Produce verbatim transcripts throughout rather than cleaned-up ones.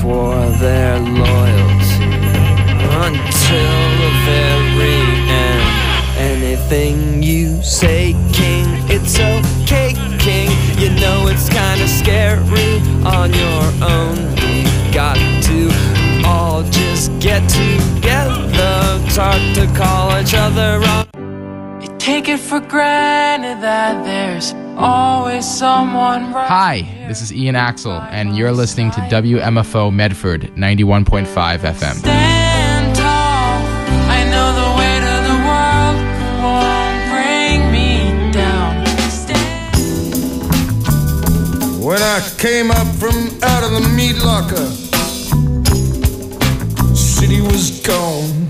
swore their loyalty until the very end. Anything you say, King, it's okay, King. You know it's kinda scary on your own. We got to all just get together, talk to call each other on. You take it for granted that there's always someone right. Hi, this is Ian Axel, and you're listening to W M F O Medford ninety-one point five F M. Stand tall. I know the weight of the world won't bring me down. Stand. When I came up from out of the meat locker, the city was gone.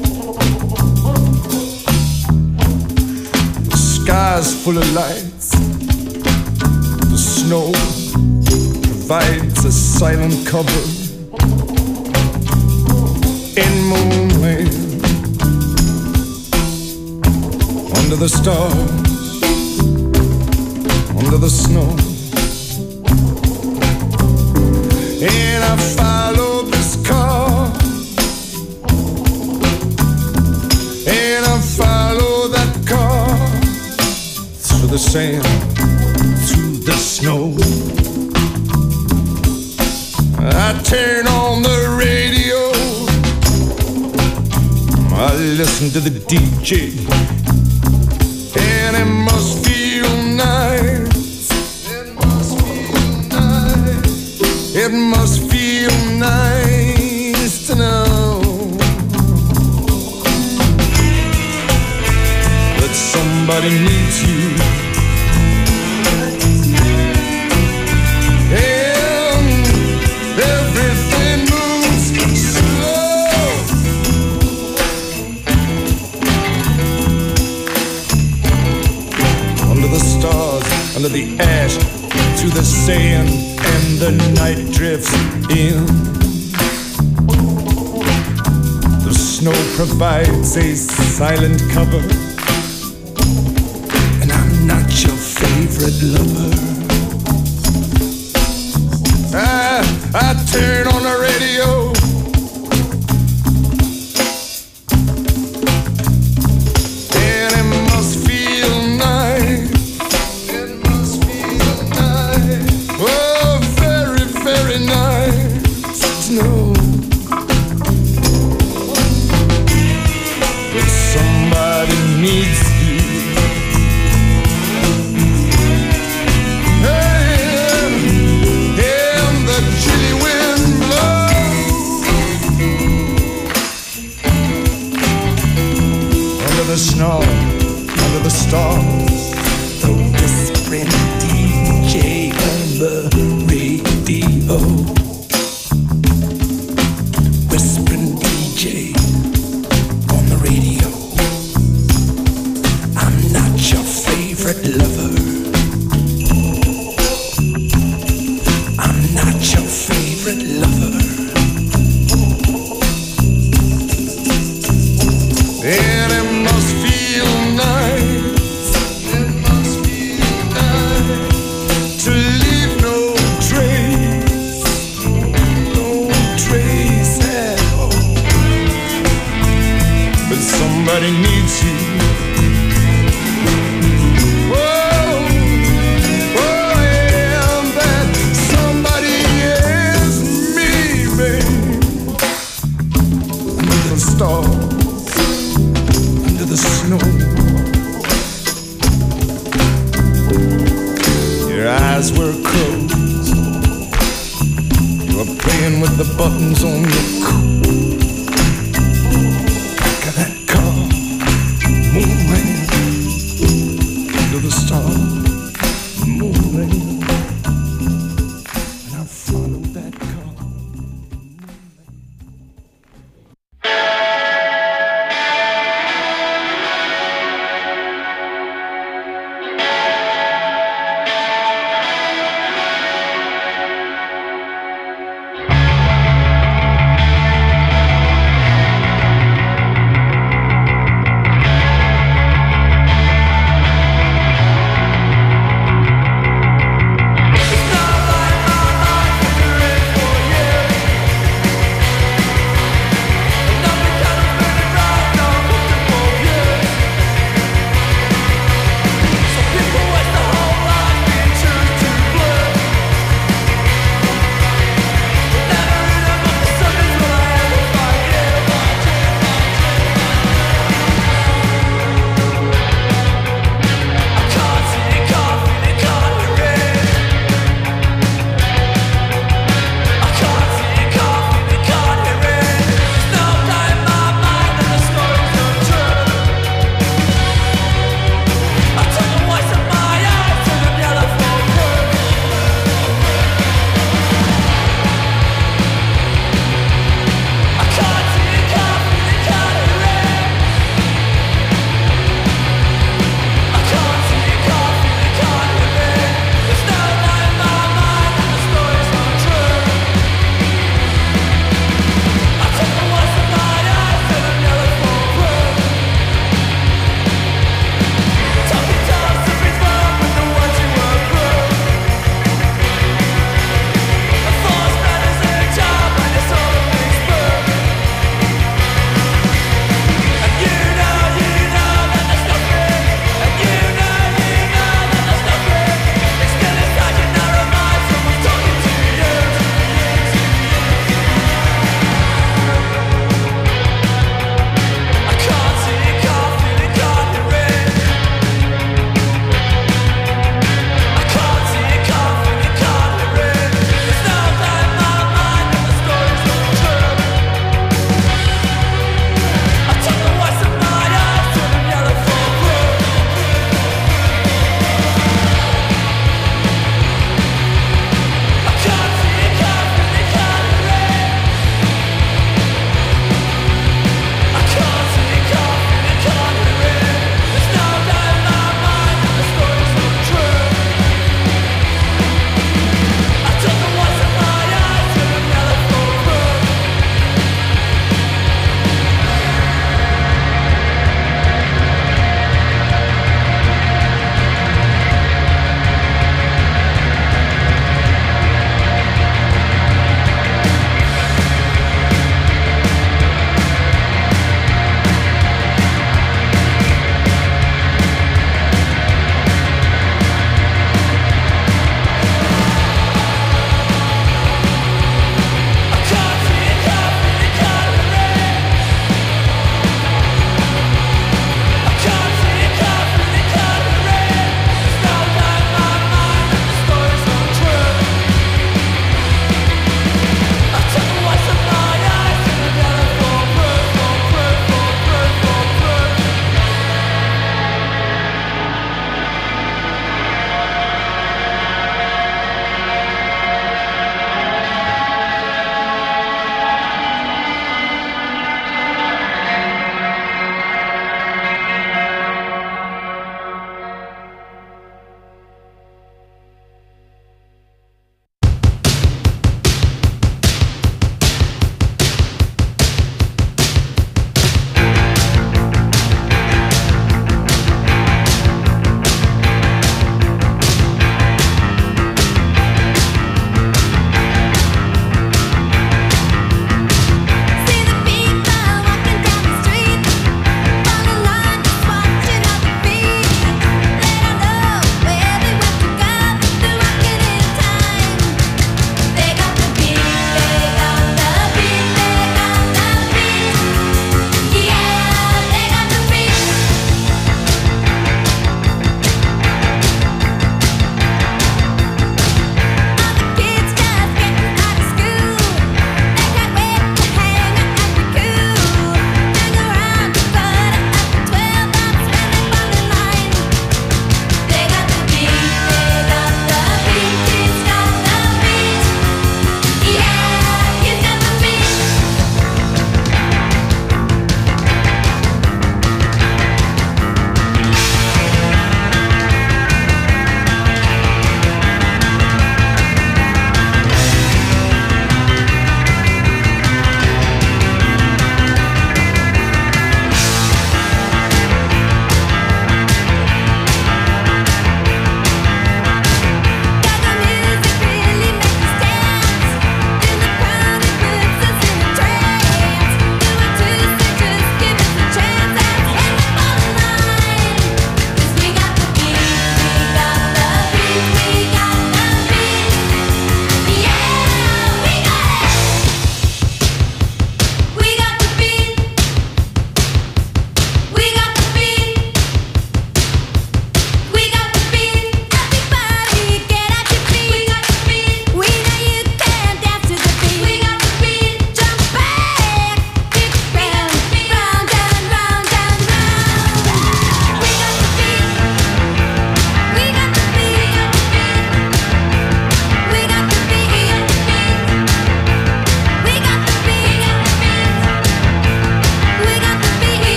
The sky's full of lights. The snow provides a silent cover in moonlight. Under the stars, under the snow. And I follow this car, and I follow that car through the sand, through the snow. I turn on the radio, I listen to the D J, and it must feel nice. It must feel nice to know that somebody needs you, and everything moves slow. Under the stars, under the ash, through the sand, and the night drifts in. The snow provides a silent cover, and I'm not your favorite lover. I, I turn on the radio, and it must feel nice. It must feel nice. Oh, very, very nice to know that somebody needs you. And, and the chilly wind blows under the snow, under the stars. The whispering D J on the radio, whispering D J on the radio. I'm not your favorite lover. I'm not your favorite lover. And it must feel nice. It must feel nice to leave no trace, no trace at all. But somebody needs you. Whoa, whoa, yeah, that somebody is me, babe. Under the stars, under the snow. Your eyes were closed. You were playing with the buttons on your coat. Back of that car, moonlight, under the stars, moonlight. And I followed that car.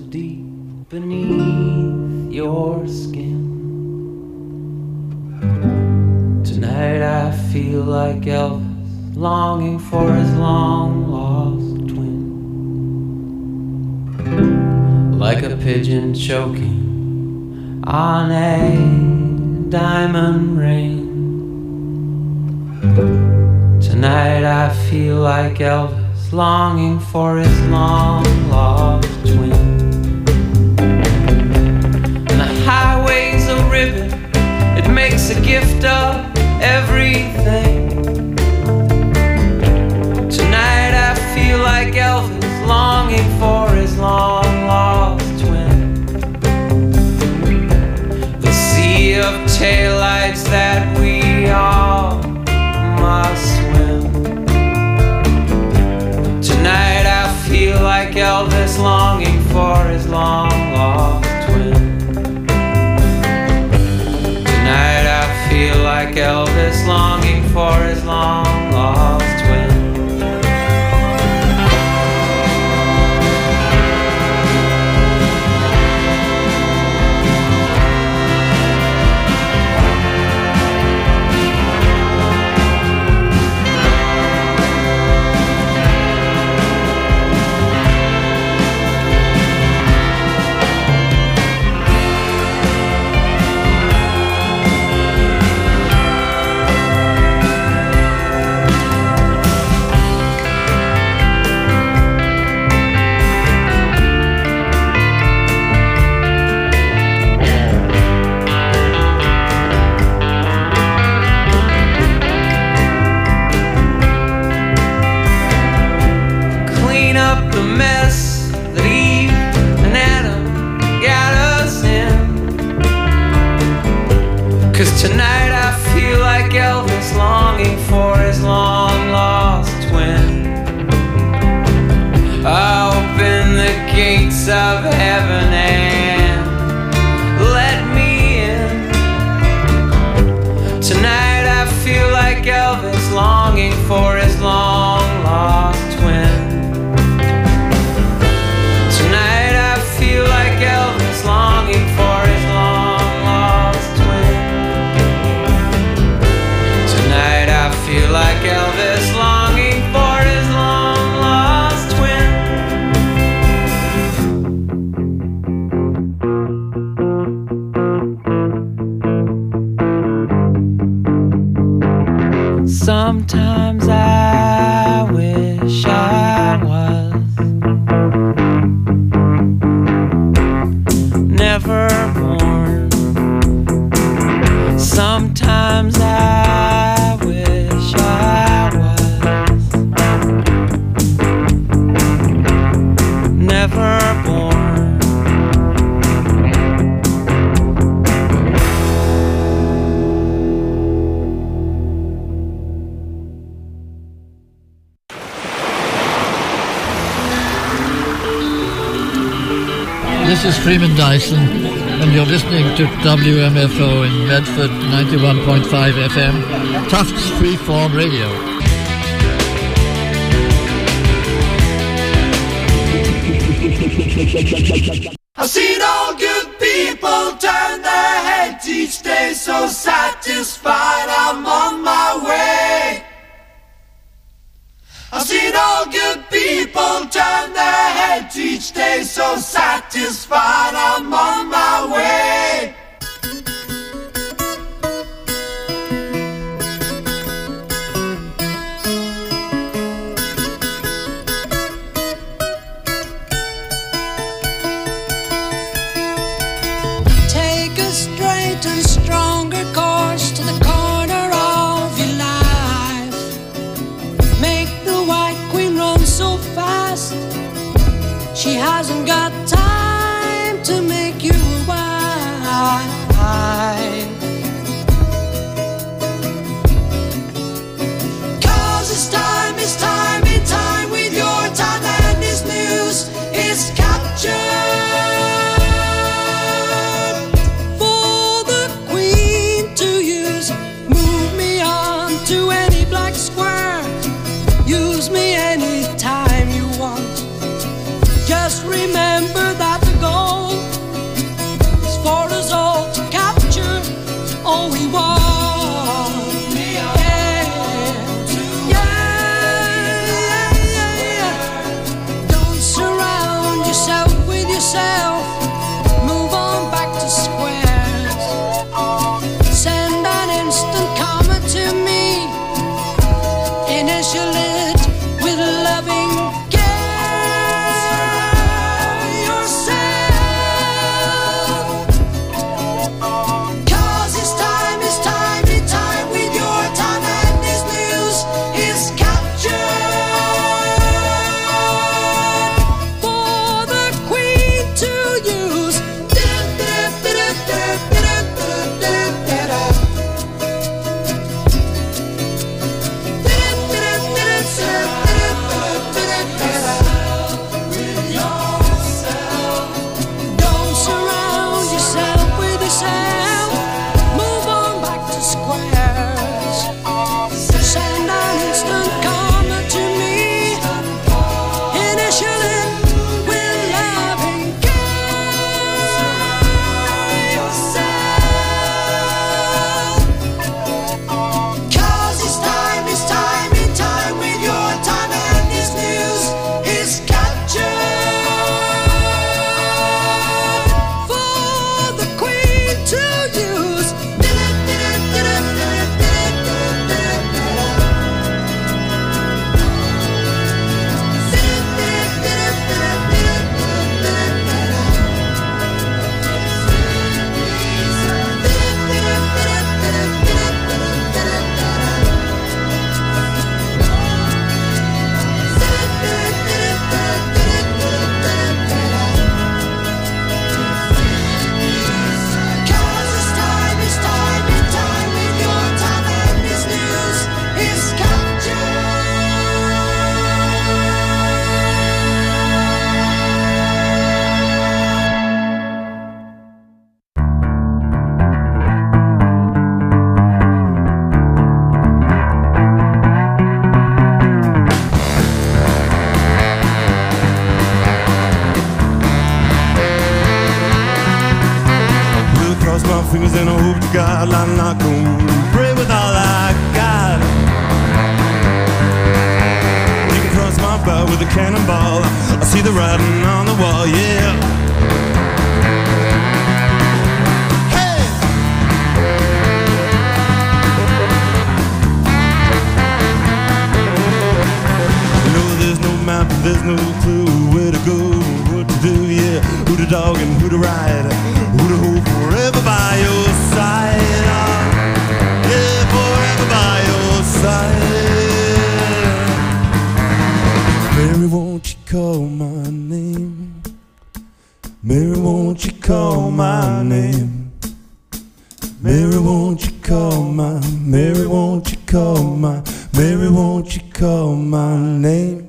deep beneath your skin. Tonight I feel like Elvis, longing for his long-lost twin. Like a pigeon choking on a diamond ring. Tonight I feel like Elvis, longing for his long-lost twin. And the highway's a ribbon, it makes a gift of everything. Tonight I feel like Elvis, longing for his long-lost twin. The sea of taillights that we all must swim. Tonight I feel like Elvis, longing for his long-lost twin. Tonight I feel like Elvis, longing for his long-lost twin. Tonight I feel like Elvis, longing for his long-lost twin. Open the gates of heaven and let me in. Tonight I feel like Elvis, longing for his long-lost twin. Tonight I feel like Elvis, longing for his long-lost twin. Tonight I feel like Elvis, longing for his long-lost twin. Sometimes I wish I was never born. Sometimes I never born. This is Freeman Dyson, and you're listening to W M F O in Medford, ninety-one point five F M, Tufts Freeform Radio. I've seen all good people turn their heads each day, so satisfied I'm on my way. I've seen all good people turn their heads each day, so satisfied I'm on my way. She hasn't got time to make you wife. Cause it's time, it's time, in time with your time, and this news is captured for the queen to use. Move me on to any black square, use me anytime you want. Just remember my fingers and I hope to God I'm not gonna pray with all I got. You can cross my bow with a cannonball. I see the writing on the wall, yeah. Hey! You know there's no map, there's no clue where to go, what to do, yeah. Who to dog and who to ride, who to hope forever by your side, uh, yeah, forever by your side. Mary, won't you call my name? Mary, won't you call my name? Mary, won't you call my, Mary, won't you call my, Mary, won't you call my name?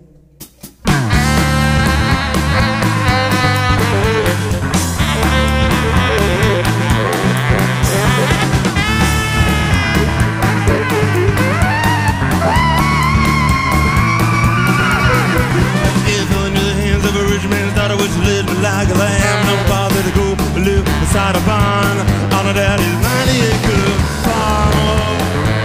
Like a lamb, no bother to go live beside a barn on a daddy's ninety acre farm.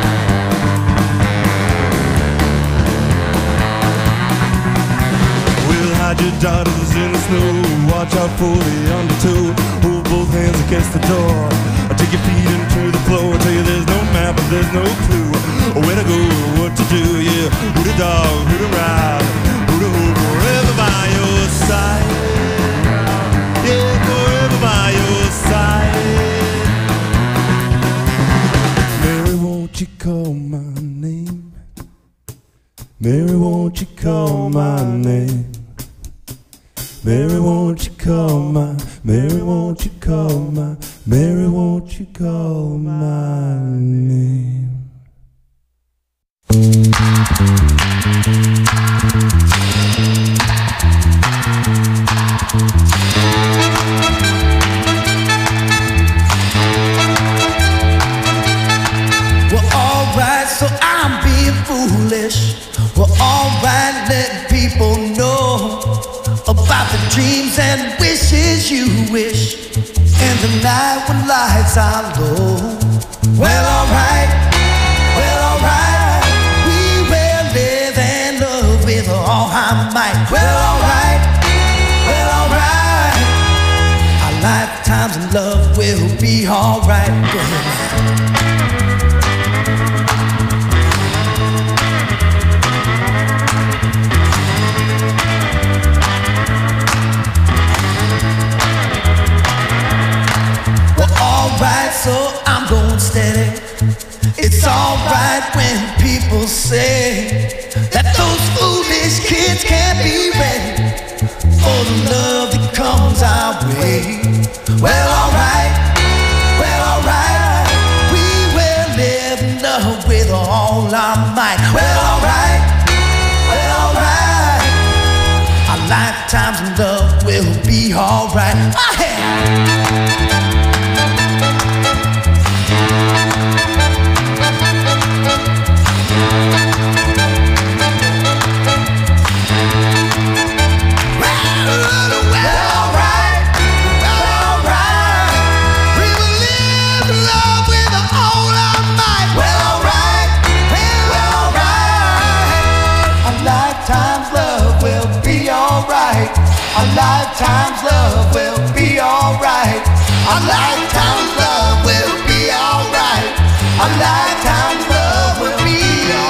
We'll hide your daughters in the snow, watch out for the undertow, hold both hands against the door, take your feet into the floor, tell you there's no map but there's no clue where to go, what to do, yeah. Who to dog, who to ride, who to hope forever by your side. Yeah, forever by your side. Mary, won't you call my name? Mary, won't you call my name? Mary, won't you call my, Mary, won't you call my, Mary, won't you call my name? So I'm being foolish. Well, alright, letting people know about the dreams and wishes you wish in the night when lights are low. Well, alright, well, alright, we will live and love with all our might. Well, alright, well, alright, our lifetimes in love will be alright. Yeah. Alright, so I'm going steady. It's alright when people say that those foolish kids can't be ready for the love that comes our way. Well, alright, well, alright, we will live in love with all our might. Well, alright, well, alright, our lifetimes in love will be alright. Our lifetime's love will be alright. Our lifetime's love will be alright. Our lifetime's love will be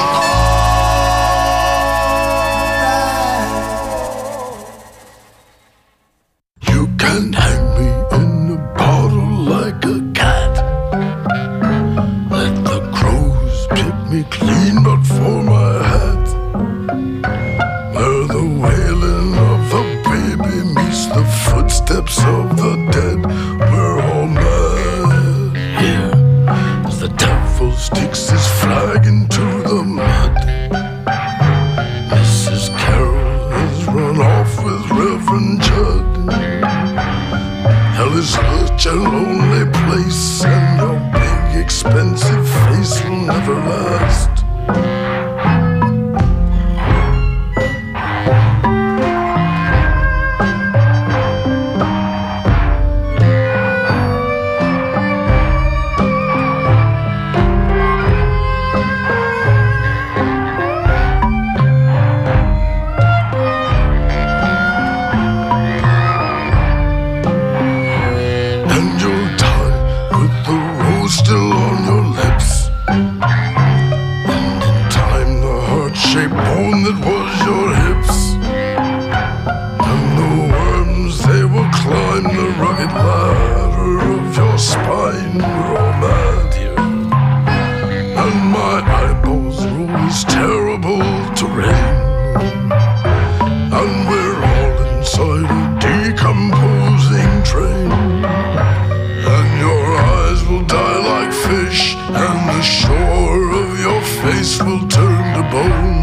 alright. You can hang me in a bottle like a cat. Let the crows pick me clean but for my hat. Where the wailing of the meets the footsteps of the dead. We're all mad here as the devil sticks his flag into the mud. Missus Carroll has run off with Reverend Judd. Hell is such a lonely place, and your big expensive face will never last. climb the rugged ladder of your spine. We're all mad here, and my eyeballs roll this terrible terrain. And we're all inside a decomposing train. And your eyes will die like fish, and the shore of your face will turn to bone.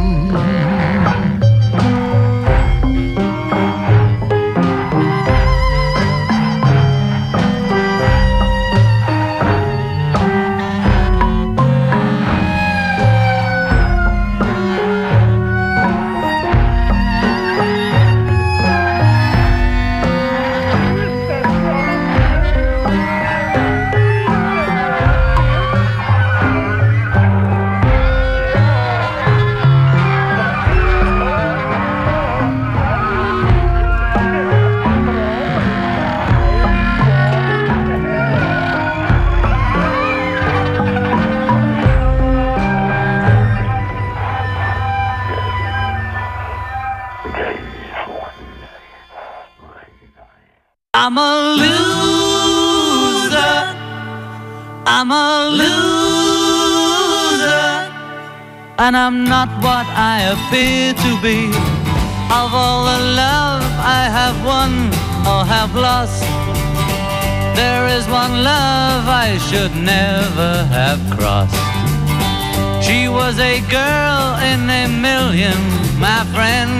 I'm a loser, I'm a loser, and I'm not what I appear to be. Of all the love I have won or have lost, there is one love I should never have crossed. She was a girl in a million, my friend.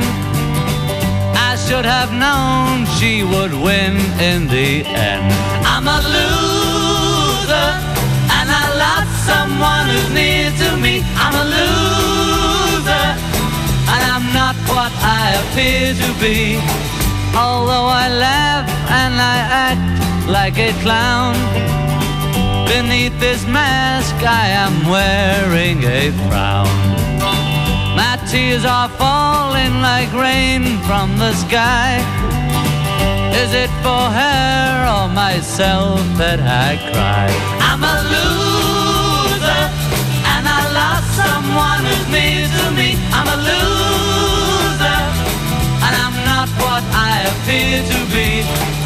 I should have known she would win in the end. I'm a loser, and I lost someone who's near to me. I'm a loser, and I'm not what I appear to be. Although I laugh and I act like a clown, beneath this mask I am wearing a frown. My tears are falling like rain from the sky. Is it for her or myself that I cry? I'm a loser, and I lost someone who's near to me. I'm a loser, and I'm not what I appear to be.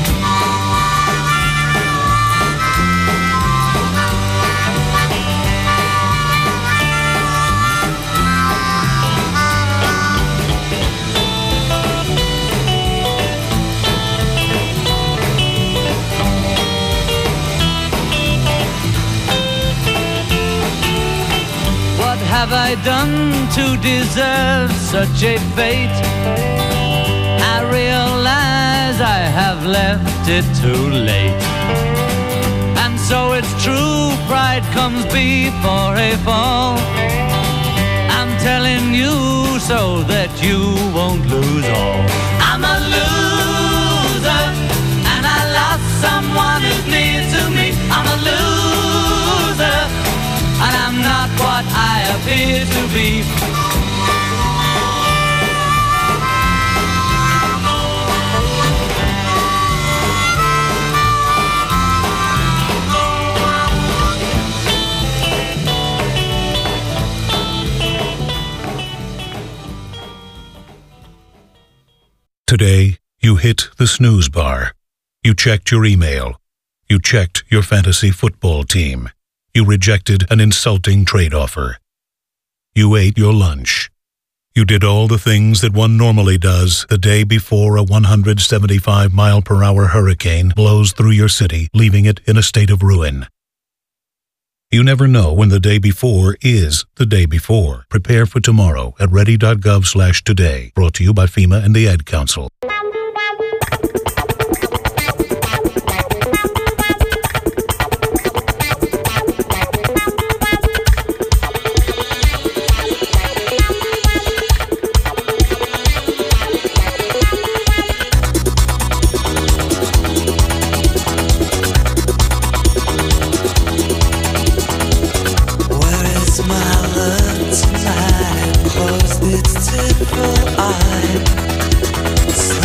Have I done to deserve such a fate? I realize I have left it too late. And so it's true, pride comes before a fall. I'm telling you so that you won't lose all. I'm a loser, and I lost someone who's near to me. I'm a loser, and I'm not what I appear to be. Today, you hit the snooze bar. You checked your email. You checked your fantasy football team. You rejected an insulting trade offer. You ate your lunch. You did all the things that one normally does the day before a one hundred seventy-five mile per hour hurricane blows through your city, leaving it in a state of ruin. You never know when the day before is the day before. Prepare for tomorrow at ready dot gov slash today. Brought to you by FEMA and the Ad Council. Closed its typical eye.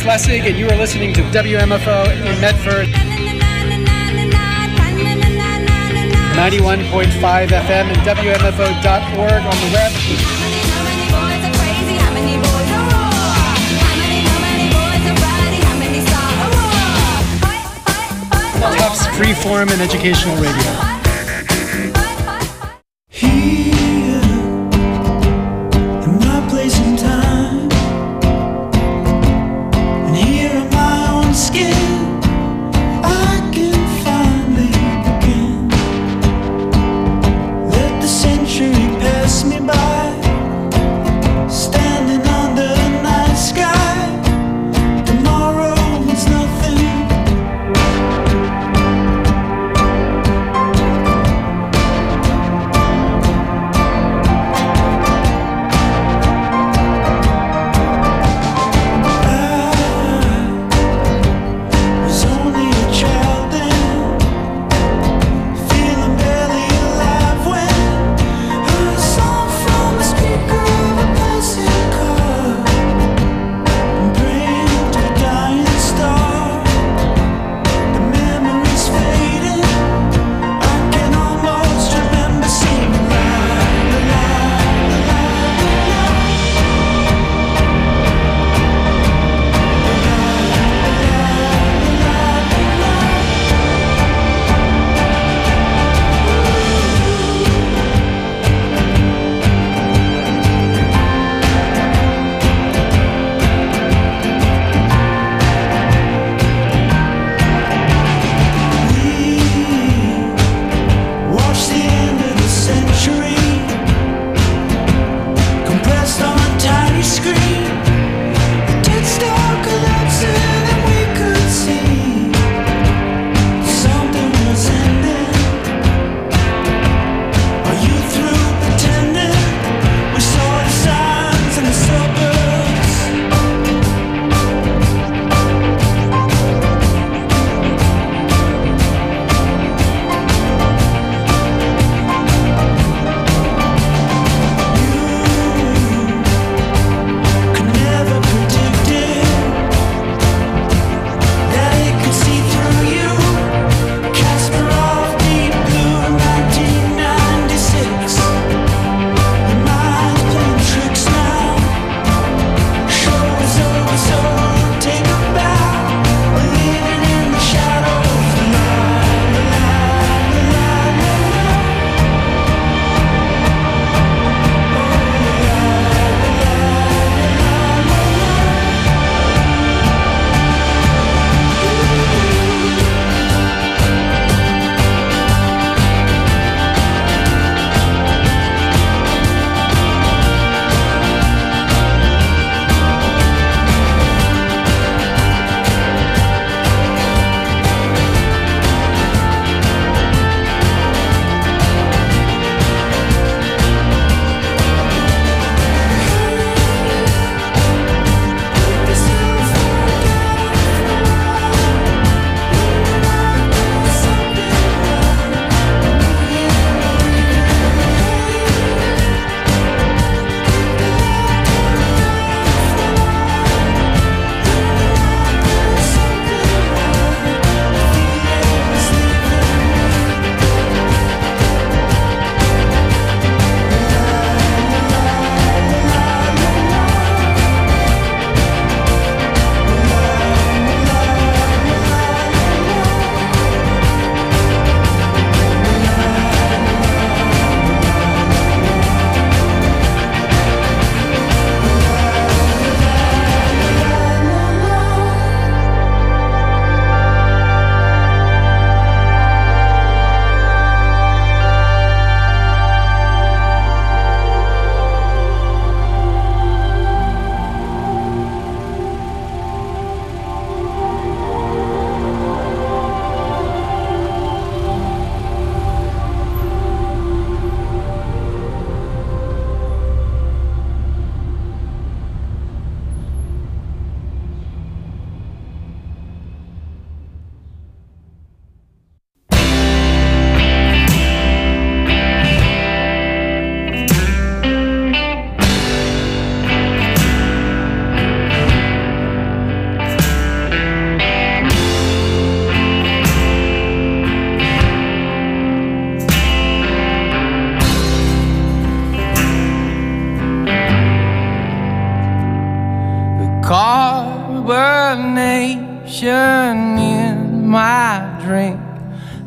Lessig, and you are listening to W M F O in Medford. ninety-one point five F M and W M F O dot org on the web. Tufts Freeform and Educational Radio. Here, in my place and time, and here in my own skin, I can finally begin. Let the century pass me by, standing under the night sky. Tomorrow means nothing.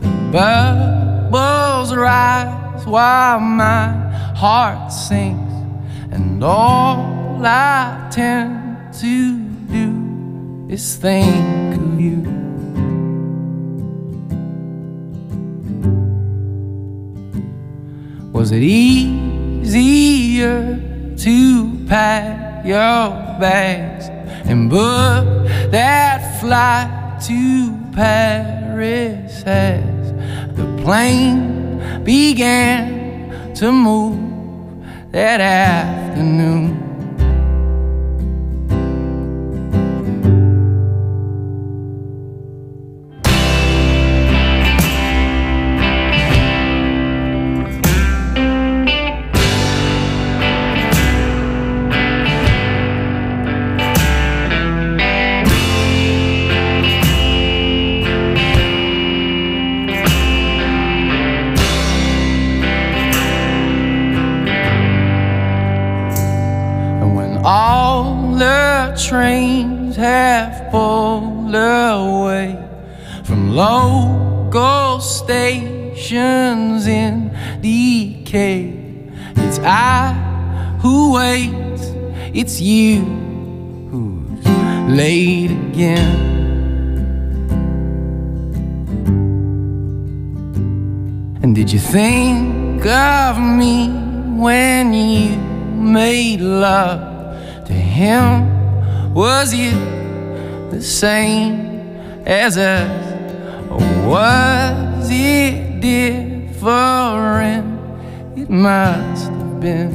Bubbles rise while my heart sinks, and all I tend to do is think of you. Was it easier to pack your bags and book that flight to Paris as the plane began to move that afternoon? Trains have pulled away from local stations in decay. It's I who waits, it's you who's late again. And did you think of me when you made love to him? Was it the same as us, or was it different? It must have been.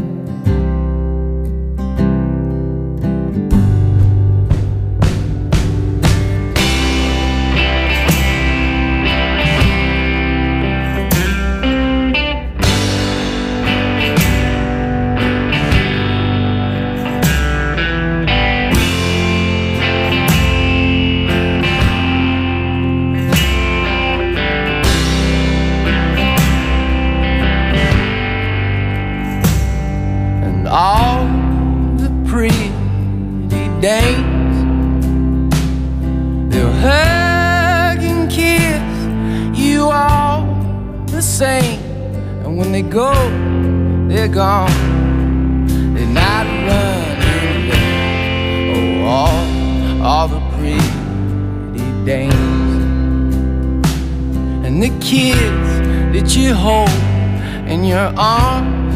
They'll hug and kiss you all the same, and when they go, they're gone. They're not running away. Oh, all, all the pretty dames and the kids that you hold in your arms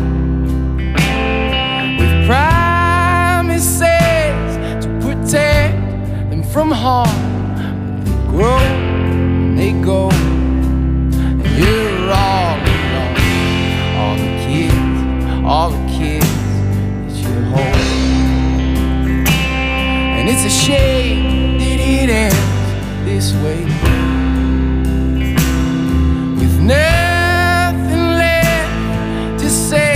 with promises protect them from harm. But they grow and they go, and you're all alone. All the kids, all the kids that you hold. And it's a shame that it ends this way, with nothing left to say.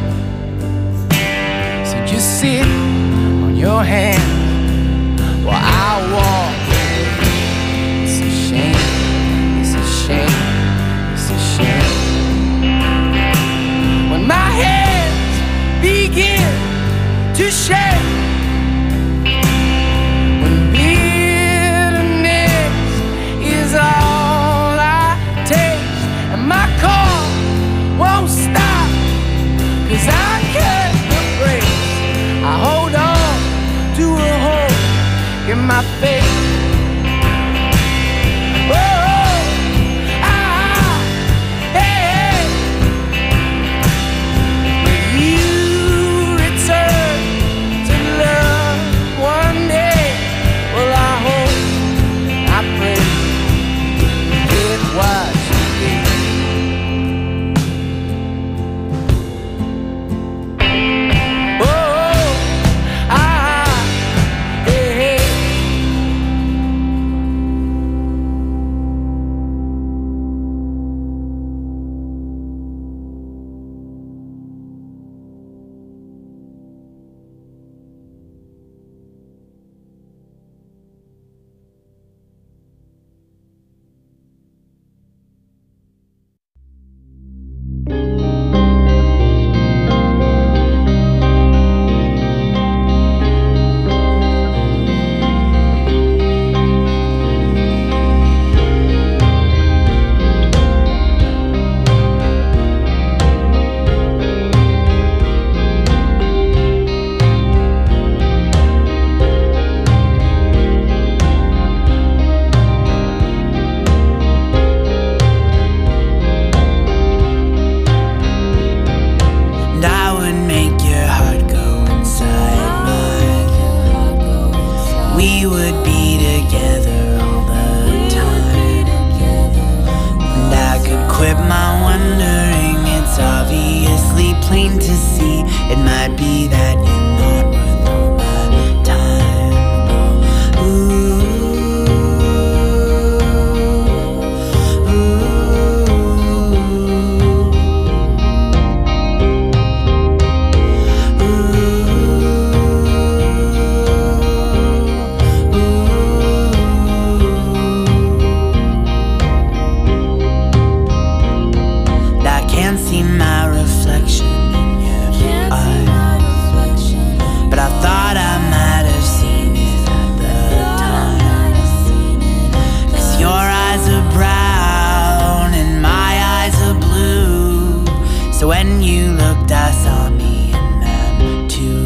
So just sit on your hands while I walk away. It's a shame, it's a shame, it's a shame. When my hands begin to shake, when bitterness is all I taste, and my car won't stop, 'cause I cut the brakes. I hold on to a hope in my face. Oh, ah, hey, hey. Will you return to love one day? Well, I hope, I pray, get what you did. Oh, wondering, it's obviously plain to see. It might be that you're not worth all my time. Ooh, when you looked, I saw me in them too.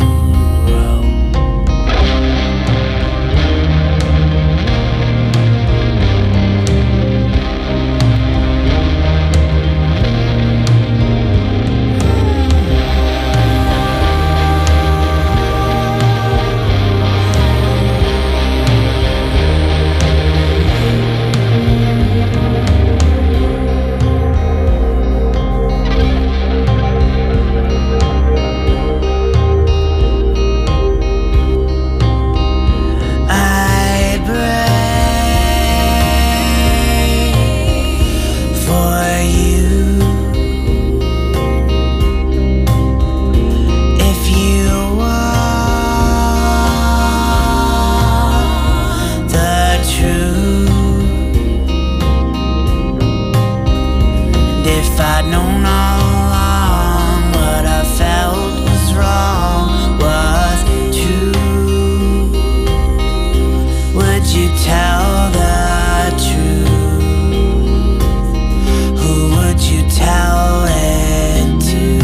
If I'd known all along what I felt was wrong was true, would you tell the truth? Who would you tell it to?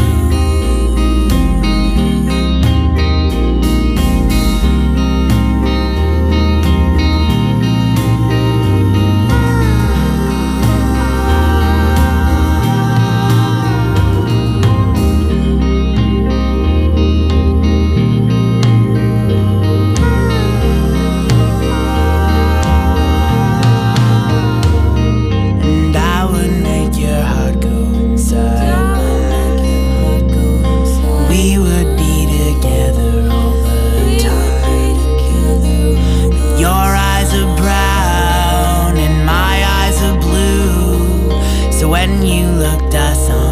When you looked, I saw